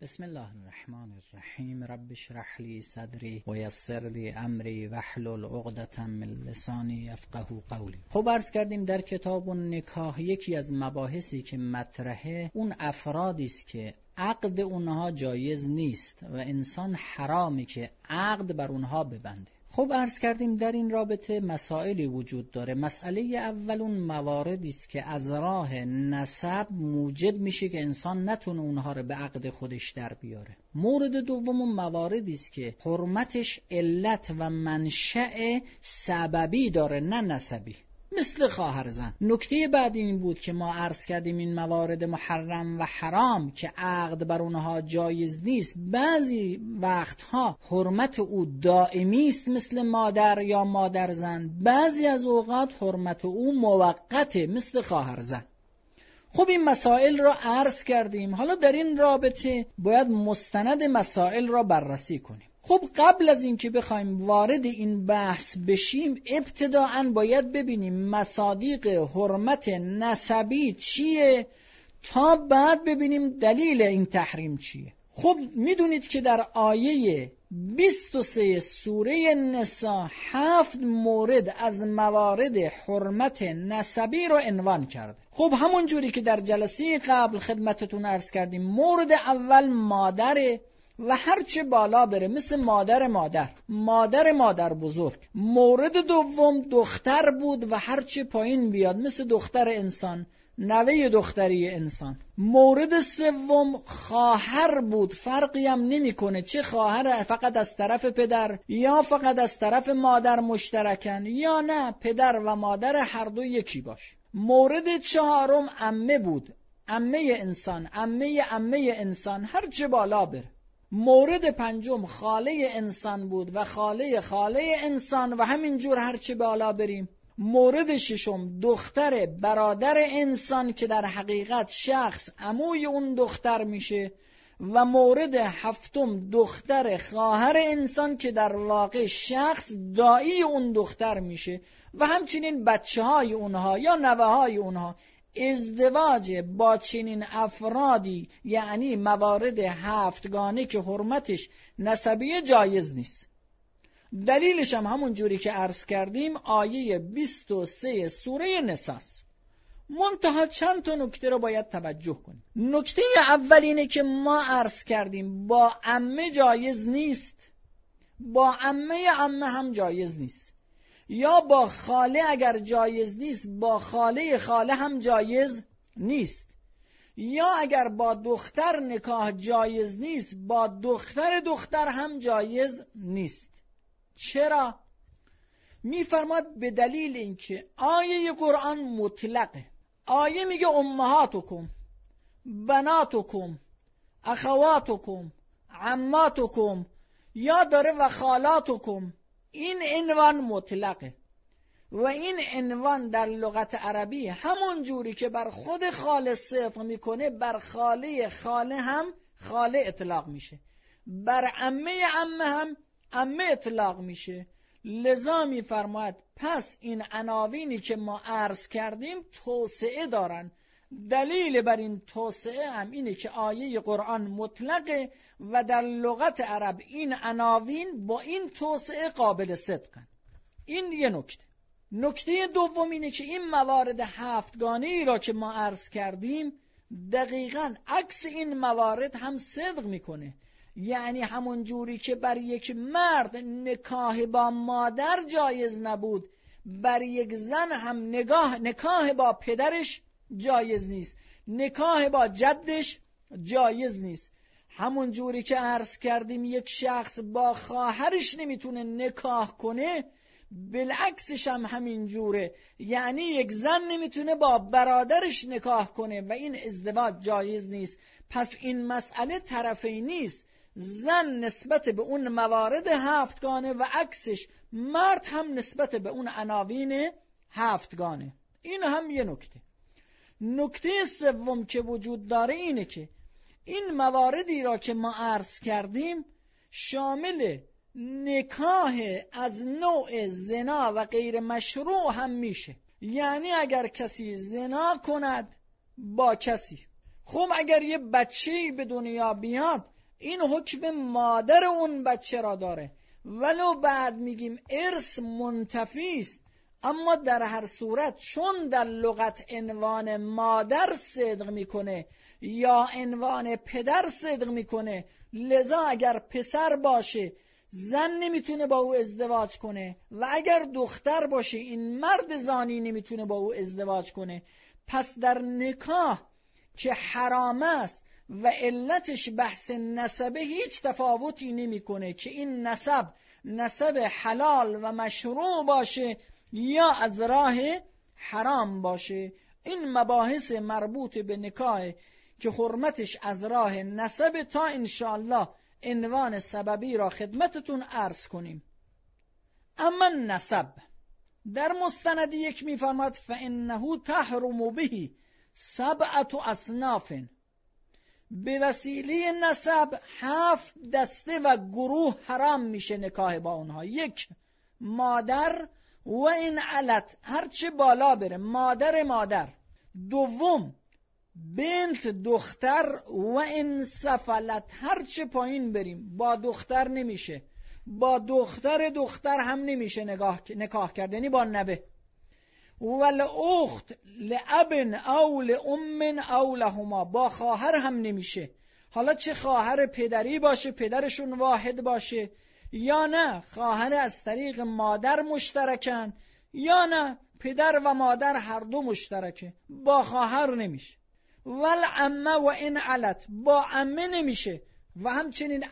بسم الله الرحمن الرحیم. رب اشرح لی صدری و یسر لی امری واحلل عقدة من لسانی یفقهوا قولی. خب عرض کردیم در کتاب النکاح یکی از مباحثی که مطرحه اون افرادی است که عقد اونها جایز نیست و انسان حرامی که عقد بر اونها ببنده. خب عرض کردیم در این رابطه مسائلی وجود داره. مسئله اول اون مواردی است که از راه نسب موجب میشه که انسان نتونه اونها رو به عقد خودش در بیاره. مورد دوم اون مواردی است که حرمتش علت و منشأ سببی داره نه نسبی، مثل خواهر زن. نکته بعد این بود که ما عرض کردیم این موارد محرم و حرام که عقد بر اونها جایز نیست، بعضی وقتها حرمت او دائمی است مثل مادر یا مادر زن، بعضی از اوقات حرمت او موقته مثل خواهر زن. خب این مسائل را عرض کردیم. حالا در این رابطه باید مستند مسائل را بررسی کنیم. خب قبل از اینکه بخوایم وارد این بحث بشیم ابتداءً باید ببینیم مصادیق حرمت نسبی چیه تا بعد ببینیم دلیل این تحریم چیه. خب میدونید که در آیه 23 سوره نساء 7 مورد از موارد حرمت نسبی رو عنوان کرده. خب همون جوری که در جلسه قبل خدمتتون عرض کردیم، مورد اول مادره و هرچه بالا بره مثل مادر بزرگ. مورد دوم دختر بود و هرچه پایین بیاد مثل دختر انسان، نوه دختری انسان. مورد سوم خواهر بود، فرقی هم نمیکنه چه خواهر فقط از طرف پدر یا فقط از طرف مادر مشترکن یا نه پدر و مادر هر دو یکی باشه. مورد چهارم عمه بود، عمه انسان هرچه بالا بره. مورد پنجم خاله انسان بود و خاله انسان و همینجور هرچه بالا بریم. مورد ششم دختر برادر انسان که در حقیقت شخص عموی اون دختر میشه و مورد هفتم دختر خواهر انسان که در واقع شخص دایی اون دختر میشه و همچنین بچه های اونها یا نوه های اونها. ازدواج با چنین افرادی یعنی موارد هفتگانه که حرمتش نسبی جایز نیست. دلیلش هم همون جوری که عرض کردیم آیه 23 سوره نساء. منتها چند تا نکته رو باید توجه کنیم. نکته اول اینه که ما عرض کردیم با عمه جایز نیست، با عمه هم جایز نیست، یا با خاله اگر جایز نیست با خاله هم جایز نیست، یا اگر با دختر نکاح جایز نیست با دختر هم جایز نیست. چرا؟ میفرماد به دلیل اینکه آیه قرآن مطلقه. آیه میگه امهاتکم، بناتکم، اخواتکم، عماتکم، یا داره و خالاتکم. این عنوان مطلقه و این عنوان در لغت عربی همون جوری که بر خود خاله صدق میکنه بر خاله هم خاله اطلاق میشه، بر عمه هم عمه اطلاق میشه. لذا میفرماید پس این عناوینی که ما عرض کردیم توسعه دارن. دلیل بر این توسعه هم اینه که آیه قرآن مطلقه و در لغت عرب این عناوین با این توسعه قابل صدقن. این یه نکته. نکته دوم اینه که این موارد هفتگانه‌ای را که ما عرض کردیم دقیقاً عکس این موارد هم صدق میکنه. یعنی همون جوری که بر یک مرد نکاح با مادر جایز نبود، بر یک زن هم نکاح با پدرش جایز نیست، نکاح با جدش جایز نیست. همون جوری که عرض کردیم یک شخص با خواهرش نمیتونه نکاح کنه، بالعکسش هم همین جوره. یعنی یک زن نمیتونه با برادرش نکاح کنه و این ازدواج جایز نیست. پس این مسئله طرفی نیست، زن نسبت به اون موارد هفتگانه و عکسش مرد هم نسبت به اون عناوین هفتگانه. این هم یه نکته. نکته سوم که وجود داره اینه که این مواردی را که ما عرض کردیم شامل نکاح از نوع زنا و غیر مشروع هم میشه. یعنی اگر کسی زنا کند با کسی خب اگر یه بچه‌ای به دنیا بیاد این حکم مادر اون بچه را داره، ولو بعد میگیم ارث منتفی است، اما در هر صورت چون در لغت عنوان مادر صدق میکنه یا عنوان پدر صدق میکنه، لذا اگر پسر باشه زن نمیتونه با او ازدواج کنه و اگر دختر باشه این مرد زانی نمیتونه با او ازدواج کنه. پس در نکاح که حرام است و علتش بحث نسبه هیچ تفاوتی نمیکنه که این نسب حلال و مشروع باشه یا از راه حرام باشه. این مباحث مربوط به نکاح که حرمتش از راه نسب تا انشاءالله عنوان سببی را خدمتتون عرض کنیم. اما نسب در مستند یک میفرماد فإنه تحرم به 7 اصناف، به وسیله نسب 7 دسته و گروه حرام میشه نکاح با اونها. 1 مادر و این علت هرچه بالا بره مادر. 2 بنت دختر و این سفلت هرچه پایین بریم با دختر نمیشه، با دختر هم نمیشه نکاح کرد، یعنی با نوه. والاخت لابن او لام او لهما، با خواهر هم نمیشه، حالا چه خواهر پدری باشه پدرشون واحد باشه یا نه خواهر از طریق مادر مشترکن یا نه پدر و مادر هر دو مشترکه، با خواهر نمیشه. والعمه و این علت، با عمه نمیشه و همچنین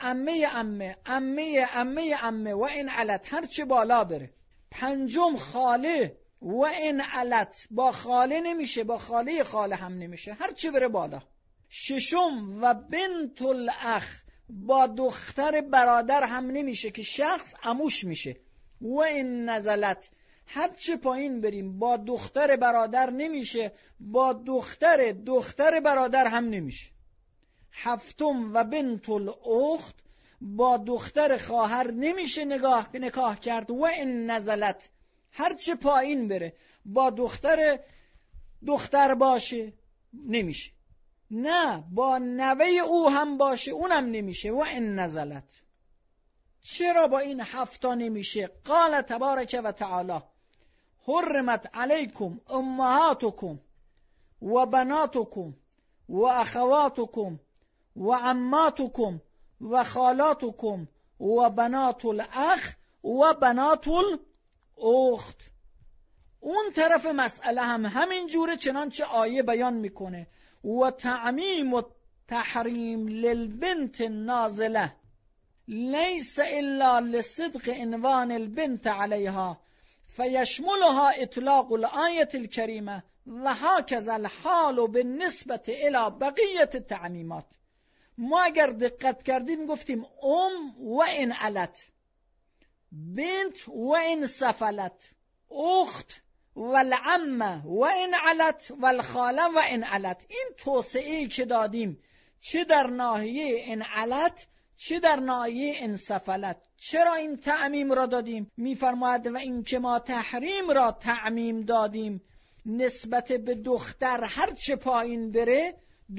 عمه و این علت هرچه بالا بره. 5 خاله و این علت، با خاله نمیشه، با خاله هم نمیشه، هرچه بره بالا. 6 و بنت الاخ، با دختر برادر هم نمیشه که شخص عموش میشه. و این نزلت، هرچه پایین بریم با دختر برادر نمیشه، با دختر برادر هم نمیشه. 7 و بنت الاخت، با دختر خواهر نمیشه نکاح کرد. و این نزلت، هرچه پایین بره با دختر باشه نمیشه، نه با نوه او هم باشه اونم نمیشه. و این نزلت، چرا با این 7 نمیشه؟ قال تبارک و تعالی حرمت علیکم امهاتکم و بناتکم و اخواتکم و عماتکم و خالاتکم و بنات الاخ و بنات الاخت. اون طرف مسئله هم همین جوره، چنانچه آیه بیان میکنه و تعمیم و تحریم للبنت نازله لیس الا لصدق عنوان البنت علیها فیشملها اطلاق الآیة الکریمه و هکذا الحال بالنسبة الی بقیت التعمیمات. ما اگر دقت کردیم گفتیم و این علت، بنت و این سفلت، اخت و العمه و این علت و الخاله و این علت. این توسعه‌ای که دادیم چه در ناحیه این علت چه در ناحیه این سفلت. چرا این تعمیم را دادیم؟ میفرماید و این که ما تحریم را تعمیم دادیم نسبت به دختر هرچه پایین بره،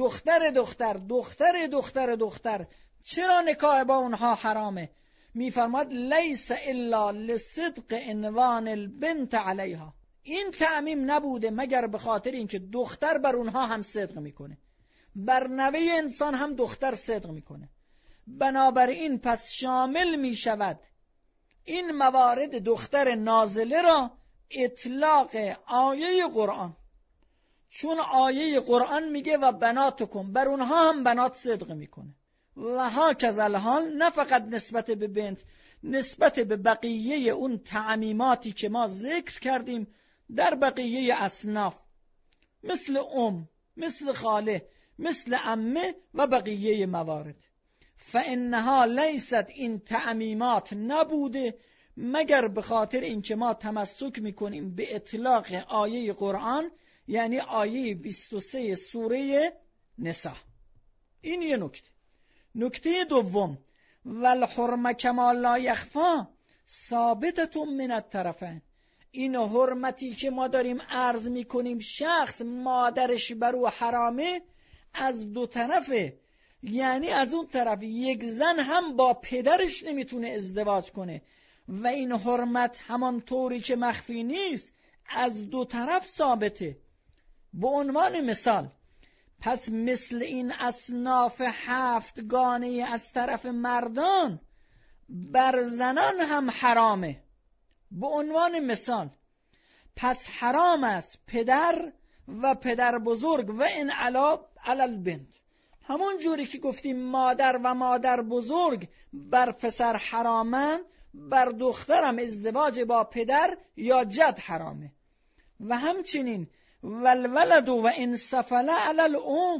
دختر، چرا نکاح با اونها حرامه؟ میفرماید لیس الا لصدق عنوان البنت علیها. این تعمیم نبوده مگر به خاطر اینکه دختر بر اونها هم صدق میکنه، بر نوه انسان هم دختر صدق میکنه. بنابراین پس شامل میشود این موارد دختر نازله را اطلاق آیه قرآن، چون آیه قرآن میگه و بناتکم، بر اونها هم بنات صدق میکنه. و هکذا الحال، نه فقط نسبت به بنت، نسبت به بقیه اون تعمیماتی که ما ذکر کردیم در بقیه اصناف، مثل مثل خاله، مثل عمه و بقیه موارد. فانها لیست، این تعمیمات نبوده مگر به خاطر اینکه ما تمسک میکنیم به اطلاق آیه قرآن، یعنی آیه 23 سوره نساء. این یه نکته دوم، والحرمه کما لا یخفی ثابتة من الطرفین. این حرمتی که ما داریم عرض میکنیم شخص مادرش بر او حرامه، از دو طرفه. یعنی از اون طرف یک زن هم با پدرش نمیتونه ازدواج کنه و این حرمت همان طوری که مخفی نیست از دو طرف ثابته. به عنوان مثال، پس مثل این اصناف 7 گانه از طرف مردان بر زنان هم حرامه. به عنوان مثال، پس حرام است پدر و پدر بزرگ و این علا علل بنت. همون جوری که گفتیم مادر و مادر بزرگ بر پسر حرامن، بر دخترم ازدواج با پدر یا جد حرامه. و همچنین والولد و ان سفل علل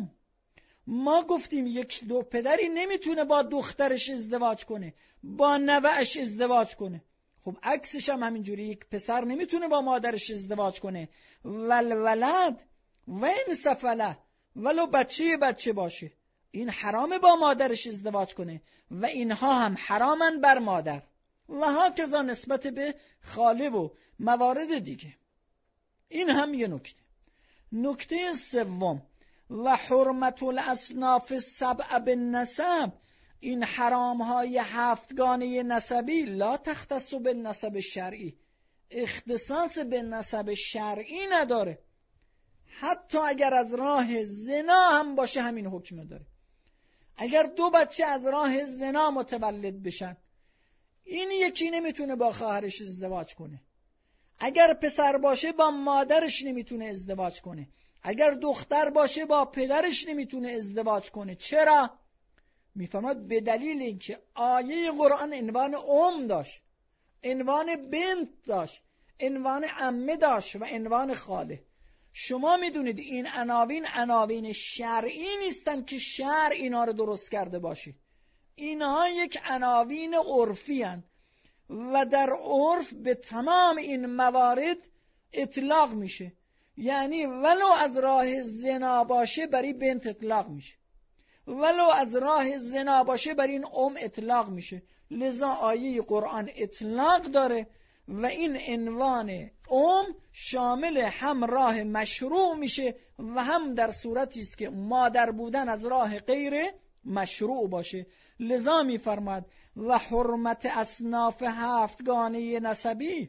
ما گفتیم یک دو پدری نمیتونه با دخترش ازدواج کنه، با نوهش ازدواج کنه. خب عکسش هم همینجوری، یک پسر نمیتونه با مادرش ازدواج کنه. والولد و ان سفله، ولو بچه باشه، این حرامه با مادرش ازدواج کنه و اینها هم حرامن بر مادر و هاکذا نسبت به خاله و موارد دیگه. این هم یه نکته. نکته سوم و حرمت الاصناف 7 بالنسب، این حرام های 7 گانه نسبی لا تختص بالنسب شرعی، اختصاص به نسب شرعی نداره. حتی اگر از راه زنا هم باشه همین حکم داره. اگر 2 بچه از راه زنا متولد بشن، این یکی نمیتونه با خواهرش ازدواج کنه. اگر پسر باشه با مادرش نمیتونه ازدواج کنه. اگر دختر باشه با پدرش نمیتونه ازدواج کنه. چرا؟ میفهمد به دلیل اینکه آیه قرآن عنوان داشت، عنوان بنت داشت، عنوان عمه داشت و عنوان خاله. شما میدونید این عناوین شرعی نیستن که شرع اینا رو درست کرده باشه. اینها یک عناوین عرفی هستند و در عرف به تمام این موارد اطلاق میشه. یعنی ولو از راه زنا باشه بری بنت اطلاق میشه، ولو از راه زنا باشه بر این اطلاق میشه. لذا آیه قرآن اطلاق داره و این عنوان شامل هم راه مشروع میشه و هم در صورتی است که مادر بودن از راه غیر مشروع باشه. لذا میفرماد و حرمت اصناف 7 گانه نسبی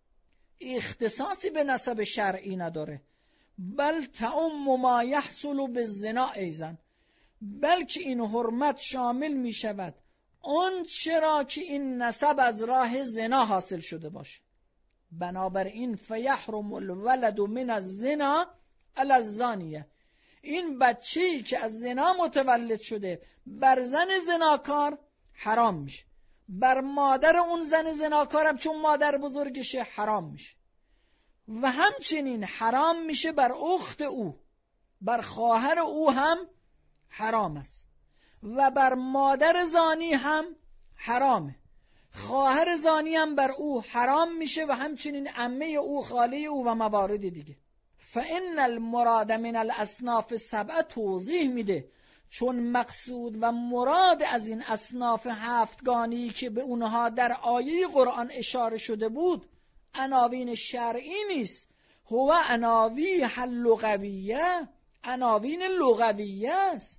اختصاصی به نسب شرعی نداره، بل تعم ما یحصل بالزنا ایضا، بلکه این حرمت شامل می شود اون چرا که این نسب از راه زنا حاصل شده باشه. بنابراین فیحرم الولد من الزنا علی الزانیه، این بچه‌ای که از زنا متولد شده بر زن زناکار حرام میشه، بر مادر اون زن زناکارم چون مادر بزرگشه حرام میشه و همچنین حرام میشه بر اخت او، بر خواهر او هم حرام است و بر مادر زانی هم حرامه. خواهر زانی هم بر او حرام میشه و همچنین عمه او، خاله او و موارد دیگه. فإن المراد من الاصناف 7 توضیح میده چون مقصود و مراد از این اصناف 7 گانی که به اونها در آیه قرآن اشاره شده بود عناوین شرعی نیست، هو عناوین لغویه، عناوین لغویه است.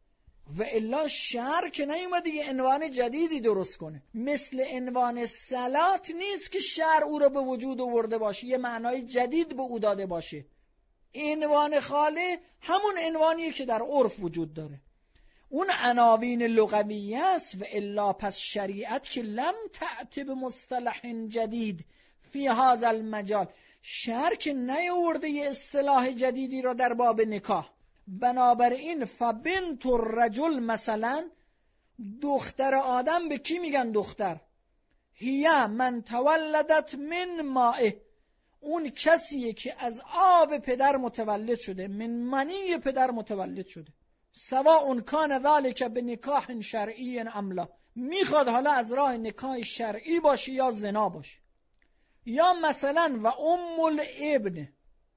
و الا شرع که نیومده یه عنوان جدیدی درست کنه، مثل عنوان صلات نیست که شرع او رو به وجود آورده باشه، یه معنای جدید به او داده باشه. عنوان خاله همون عنوانیه که در عرف وجود داره، اون عناوین لغویه است. و الا پس شریعت که لم تأتی به مصطلح جدید فی هذا المجال، شرع که نیاورده یه اصطلاح جدیدی را در باب نکاح. بنابراین فبنت الرجل، مثلا دختر آدم به کی میگن دختر؟ هی من تولدت من مائه، اون کسیه که از آب پدر متولد شده، من منی پدر متولد شده. سواء کان ذلک بنکاح شرعی ام لا، میخواد حالا از راه نکاح شرعی باشه یا زنا باشه. یا مثلا و ام الابن،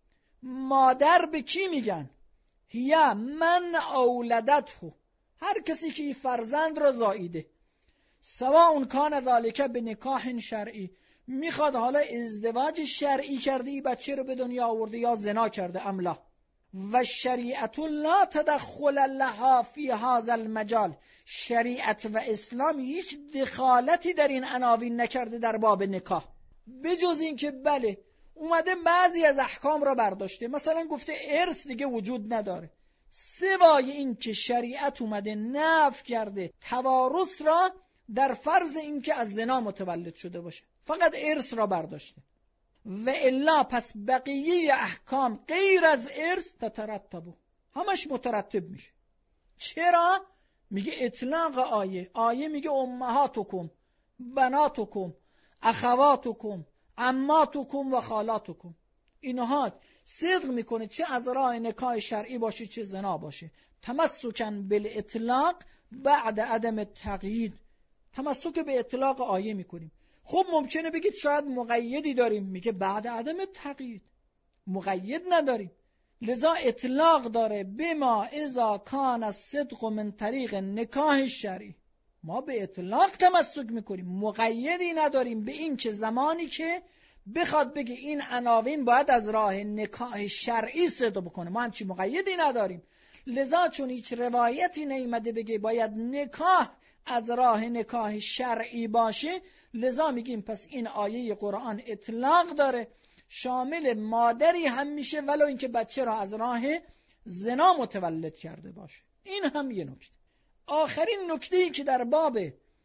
مادر به کی میگن؟ هی من اولدته، هر کسی که فرزند را زاییده. سواء کان ذلک بنکاح شرعی، میخواد حالا ازدواج شرعی کرده ای بچه رو به دنیا آورده یا زنا کرده ام لا. و شریعت لا تدخل لها فی هذا المجال، شریعت و اسلام هیچ دخالتی در این عناوین نکرده در باب نکاح، بجز این که بله اومده بعضی از احکام را برداشته، مثلا گفته ارث دیگه وجود نداره، سوای این که شریعت اومده نفی کرده توارث را در فرض این که از زنا متولد شده باشه، فقط ارث را برداشته. و الا پس بقیه احکام غیر از ارث تترتبو، همش مترتب میشه. چرا؟ میگه اطلاق آیه میگه امهاتکم بناتکم اخواتکم عماتکم و خالاتکم، اینها صدق میکنه چه از راه نکاح شرعی باشه چه زنا باشه، تمسکن بالاطلاق بعد عدم تقیید، تمسک به اطلاق آیه میکنیم. خب ممکنه بگید شاید مقیدی داریم، میگه بعد عدم تقیید، مقید نداریم، لذا اطلاق داره بما اذا کان الصدق من طریق نکاح شرعی، ما به اطلاق تمسک میکنیم، مقیدی نداریم به این که زمانی که بخواد بگه این عناوین باید از راه نکاح شرعی صدق بکنه، ما همچی مقیدی نداریم. لذا چون هیچ روایتی نیامده بگه باید نکاح از راه نکاح شرعی باشه، لذا میگیم پس این آیه قرآن اطلاق داره، شامل مادری هم میشه ولو اینکه بچه را از راه زنا متولد کرده باشه. این هم یه نکته. آخرین نکته‌ای که در باب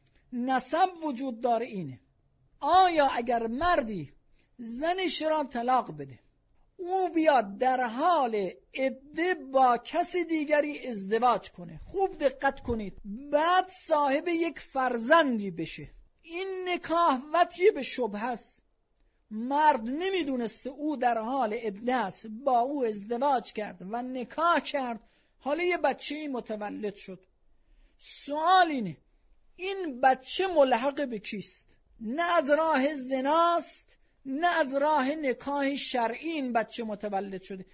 نسب وجود داره اینه، آیا اگر مردی زنش را طلاق بده، او بیاد در حال عده با کسی دیگری ازدواج کنه، خوب دقت کنید، بعد صاحب یک فرزندی بشه، این نکاح وطی به شبهه است، مرد نمیدونسته او در حال عده است، با او ازدواج کرد و نکاح کرد، حالا یه بچه‌ای متولد شد. سوال اینه این بچه ملحق به کیست؟ نه از راه زناست نه از راه نکاح شرعی این بچه متولد شده،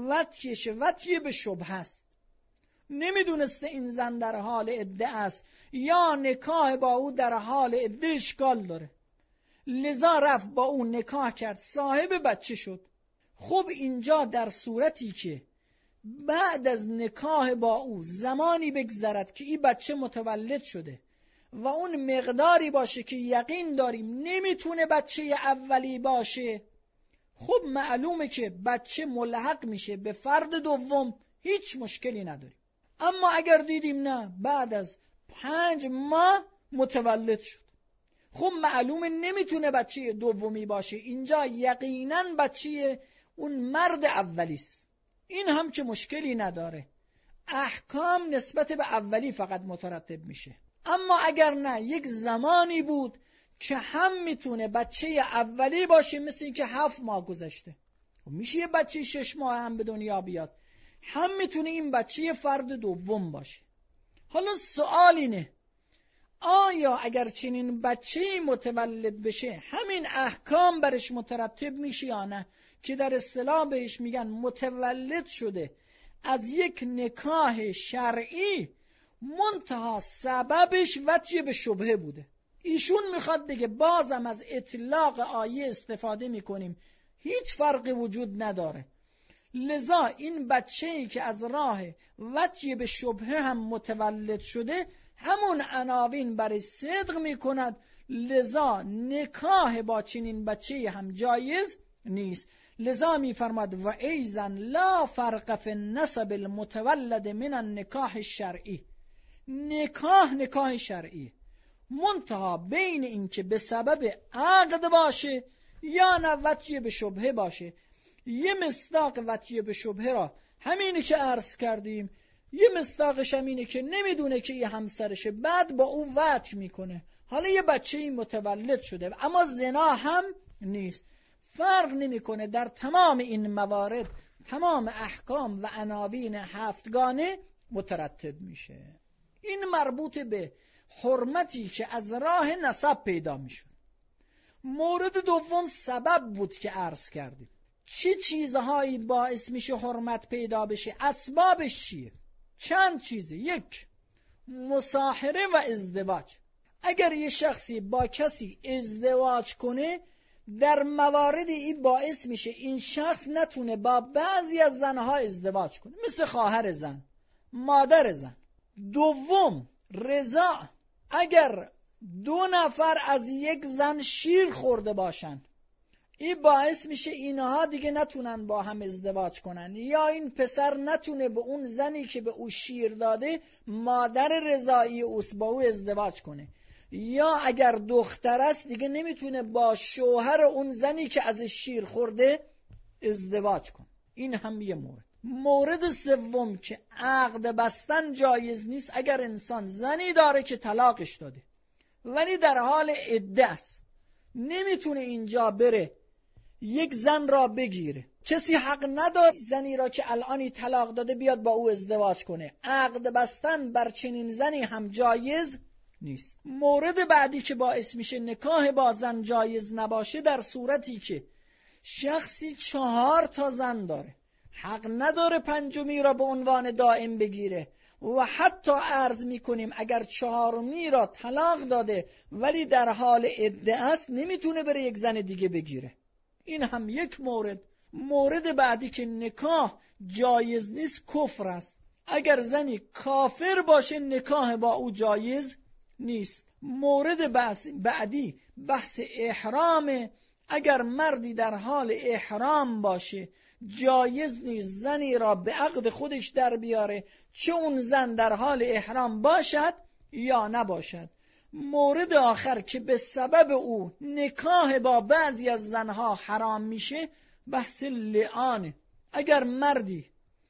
وطی به شبهه است، نمیدونسته این زن در حال عده است یا نکاح با او در حال عده اشکال داره، لذا رفت با او نکاح کرد، صاحب بچه شد. خب اینجا در صورتی که بعد از نکاح با او زمانی بگذرد که این بچه متولد شده و اون مقداری باشه که یقین داریم نمیتونه بچه اولی باشه، خب معلومه که بچه ملحق میشه به فرد دوم، هیچ مشکلی نداریم. اما اگر دیدیم نه بعد از 5 ماه متولد شد، خب معلومه نمیتونه بچه دومی باشه، اینجا یقینا بچه اون مرد اولیست، این هم که مشکلی نداره، احکام نسبت به اولی فقط مترتب میشه. اما اگر نه یک زمانی بود که هم میتونه بچه اولی باشه، مثل این که 7 ماه گذشته، میشه یه بچه 6 ماه هم به دنیا بیاد، هم میتونه این بچه فرد دوم باشه. حالا سوال اینه آیا اگر چنین بچه متولد بشه همین احکام برش مترتب میشه یا نه، که در اصطلاح بهش میگن متولد شده از یک نکاح شرعی منتها سببش وطی به شبهه بوده. ایشون میخواد بگه بازم از اطلاق آیه استفاده میکنیم، هیچ فرقی وجود نداره، لذا این بچه‌ای که از راه وطی به شبهه هم متولد شده همون عناوین برای صدق میکند، لذا نکاح با چنین بچه‌ای هم جایز نیست. لذا میفرماد و ایزن لا فرق فی النسب المتولد من النکاح الشرعی، نکاح شرعی منتها بین این که به سبب عقد باشه یا نه وطی به شبهه باشه. یه مصداق وطی به شبهه را همینی که عرض کردیم، یه مصداقش همینه که نمیدونه که یه همسرشه، بعد با او وطی میکنه، حالا یه بچه‌ای متولد شده اما زنا هم نیست، فرق نمیکنه. در تمام این موارد تمام احکام و عناوین 7گانه مترتب میشه. این مربوط به حرمتی که از راه نسب پیدا میشد. مورد دوم سبب بود که عرض کردیم، چه چیزهایی باعث میشه حرمت پیدا بشه، اسبابش چیه؟ چند چیزه. 1 مصاهره و ازدواج. اگر یه شخصی با کسی ازدواج کنه در مواردی این باعث میشه این شخص نتونه با بعضی از زنها ازدواج کنه، مثل خواهر زن، مادر زن. دوم، رضا. اگر 2 نفر از یک زن شیر خورده باشن، این باعث میشه اینها دیگه نتونن با هم ازدواج کنن، یا این پسر نتونه به اون زنی که به او شیر داده مادر رضایی اوست با او ازدواج کنه، یا اگر دختر است دیگه نمیتونه با شوهر اون زنی که از شیر خورده ازدواج کنه. این هم یه مورد. مورد سوم که عقد بستن جایز نیست، اگر انسان زنی داره که طلاقش داده ولی در حال عده است، نمیتونه اینجا بره یک زن را بگیره. کسی حق نداره زنی را که الانی طلاق داده بیاد با او ازدواج کنه. عقد بستن بر چنین زنی هم جایز نیست. مورد بعدی که باعث میشه نکاح با زن جایز نباشه، در صورتی که شخصی 4 تا زن داره، حق نداره 5می را به عنوان دائم بگیره و حتی عرض میکنیم اگر 4می را طلاق داده ولی در حال عده است، نمیتونه بره یک زن دیگه بگیره. این هم یک مورد. مورد بعدی که نکاح جایز نیست، کفر است. اگر زنی کافر باشه نکاح با او جایز نیست. مورد بعدی بحث احرام. اگر مردی در حال احرام باشه جایز نیست زنی را به عقد خودش در بیاره، چه اون زن در حال احرام باشد یا نباشد. مورد آخر که به سبب او نکاح با بعضی از زنها حرام میشه، بحث لعانه. اگر مردی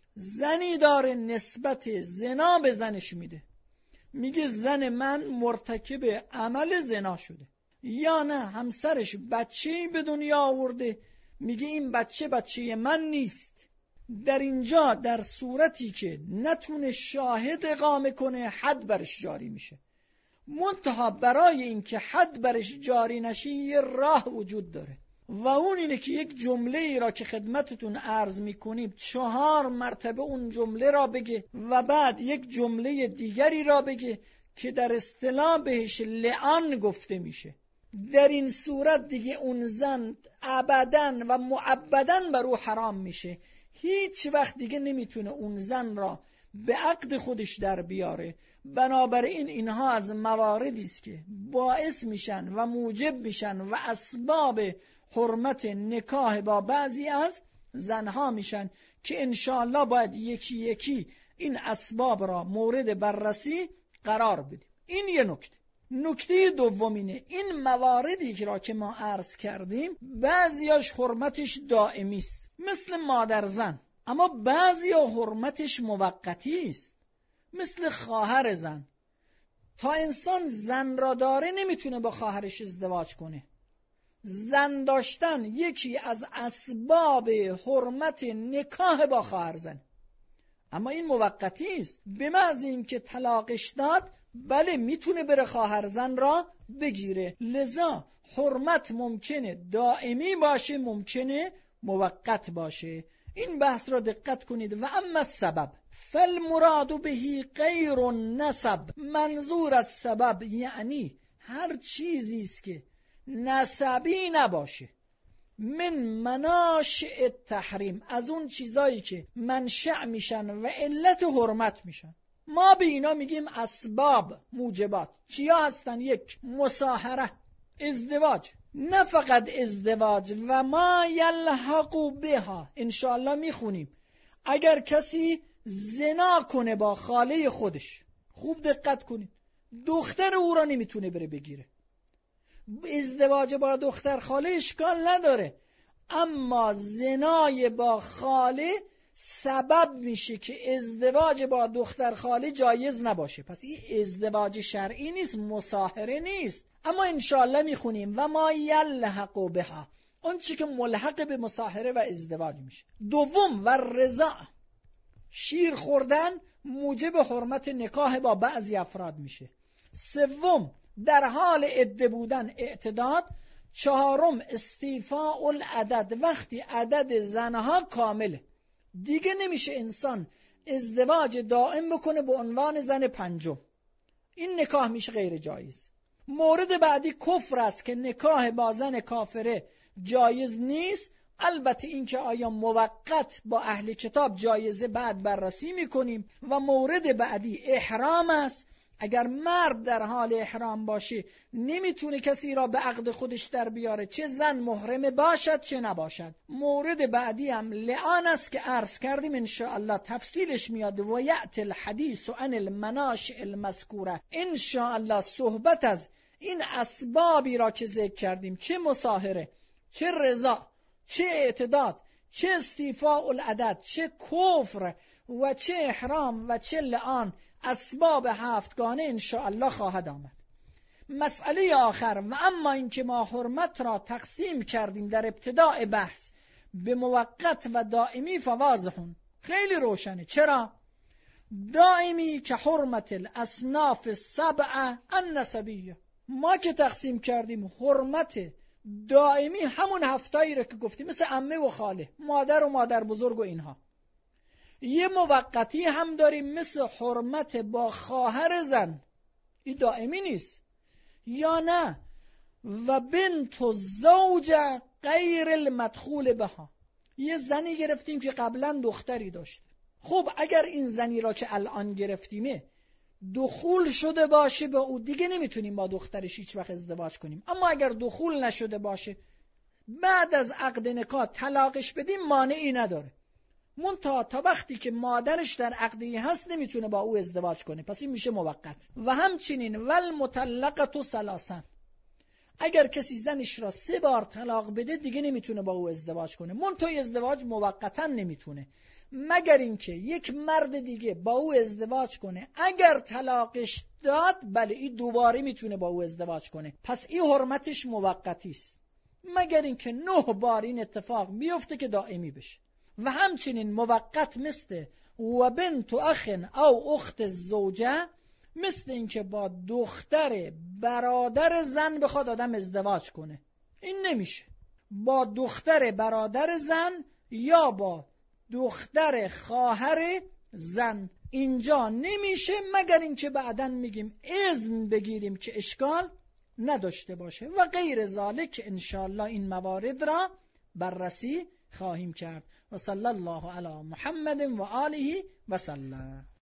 زنی داره نسبت زنا به زنش میده، میگه زن من مرتکب عمل زنا شده، یا نه همسرش بچه‌ای به دنیا آورده، میگه این بچه من نیست. در اینجا در صورتی که نتونه شاهد اقامه کنه حد برش جاری میشه. منتها برای اینکه حد برش جاری نشه یه راه وجود داره و اون اینه که یک جمله ای را که خدمتتون عرض میکنیم 4 مرتبه اون جمله را بگه و بعد یک جمله دیگری را بگه که در اصطلاح بهش لعان گفته میشه. در این صورت دیگه اون زن ابداً و معبداً بر او حرام میشه. هیچ وقت دیگه نمیتونه اون زن را به عقد خودش در بیاره. بنابراین اینها از مواردی است که باعث میشن و موجب میشن و اسباب حرمت نکاح با بعضی از زنها میشن که انشاءالله باید یکی یکی این اسباب را مورد بررسی قرار بدیم. این یه نکته. نکته دومینه، این مواردی که ما عرض کردیم بعضیاش حرمتش دائمی است مثل مادر زن، اما بعضیا حرمتش موقتی است مثل خواهر زن. تا انسان زن را داره نمیتونه با خواهرش ازدواج کنه. زن داشتن یکی از اسباب حرمت نکاح با خواهر زن، اما این موقتی است. به محض اینکه طلاقش داد بله میتونه بره خواهر زن را بگیره. لذا حرمت ممکنه دائمی باشه، ممکنه موقت باشه. این بحث را دقت کنید. و اما السبب فالمراد بهی غیر النسب، منظور از سبب یعنی هر چیزی است که نسبی نباشه، من مناشئ التحریم، از اون چیزایی که منشأ میشن و علت حرمت میشن. ما به اینا میگیم اسباب موجبات. چیا هستن؟ 1 مصاهره، ازدواج. نه فقط ازدواج، و ما یلحق بها. انشاءالله میخونیم اگر کسی زنا کنه با خاله خودش، خوب دقت کنید، دختر او را نمیتونه بره بگیره. ازدواج با دختر خاله اشکال نداره، اما زنای با خاله سبب میشه که ازدواج با دختر خاله جایز نباشه. پس این ازدواج شرعی نیست، مصاهره نیست. اما انشاءالله میخونیم و ما یلحق بها، اون چی که ملحق به مصاهره و ازدواج میشه. دوم و رضا، شیر خوردن موجب حرمت نکاح با بعضی افراد میشه. سوم در حال عده بودن اعتداد. 4 استیفاء العدد، وقتی عدد زنها کامله دیگه نمیشه انسان ازدواج دائم بکنه به عنوان زن 5، این نکاح میشه غیر جایز. مورد بعدی کفر است که نکاح با زن کافره جایز نیست. البته اینکه آیا موقت با اهل کتاب جایزه بعد بررسی میکنیم. و مورد بعدی احرام است. اگر مرد در حال احرام باشه نمیتونه کسی را به عقد خودش در بیاره، چه زن محرم باشد چه نباشد. مورد بعدی هم لعان است که عرض کردیم انشاءالله تفصیلش میاد. و یأتی الحدیث عن المناشئ المذکوره. انشاءالله صحبت از این اسبابی را که ذکر کردیم، چه مصاهره، چه رضا، چه اعتداد، چه استیفاء العدد، چه کفر و چه احرام و چه لعان، اسباب هفتگانه انشاءالله خواهد آمد. مسئله آخر، و اما اینکه ما حرمت را تقسیم کردیم در ابتداء بحث به موقت و دائمی فواضحون، خیلی روشنه. چرا؟ دائمی که حرمت الاصناف السبعه النسبیه، ما که تقسیم کردیم حرمت دائمی همون هفتایی رو که گفتیم، مثل عمه و خاله، مادر و مادر بزرگ و اینها. یه موقتی هم داریم مثل حرمت با خواهر زن، این دائمی نیست. یا نه و بنت الزوج غیر المدخول بها، یه زنی گرفتیم که قبلا دختری داشت. خب اگر این زنی را که الان گرفتیمه دخول شده باشه به او، دیگه نمیتونیم با دخترش هیچ وقت ازدواج کنیم. اما اگر دخول نشده باشه بعد از عقد نکاح طلاقش بدیم مانعی نداره. منتها تا وقتی که مادرش در عقدی هست نمیتونه با او ازدواج کنه، پس این میشه موقت. و همچنین والمطلقة ثلاثا، اگر کسی زنش را 3 بار طلاق بده دیگه نمیتونه با او ازدواج کنه. منتها ازدواج موقتا نمیتونه، مگر اینکه یک مرد دیگه با او ازدواج کنه. اگر طلاقش داد بله این دوباره میتونه با او ازدواج کنه، پس این حرمتش موقتی است، مگر اینکه 9 بار این اتفاق بیفته که دائمی بشه. و همچنین موقت مثل و بنت اخ او اخت الزوجه، مثل اینکه با دختر برادر زن بخواد آدم ازدواج کنه، این نمیشه. با دختر برادر زن یا با دختر خواهر زن اینجا نمیشه، مگر اینکه بعداً میگیم اذن بگیریم که اشکال نداشته باشه. و غیر ذالک انشاءالله این موارد را بررسی خواهیم کرد. و صلی الله علی محمد و آله و سلم.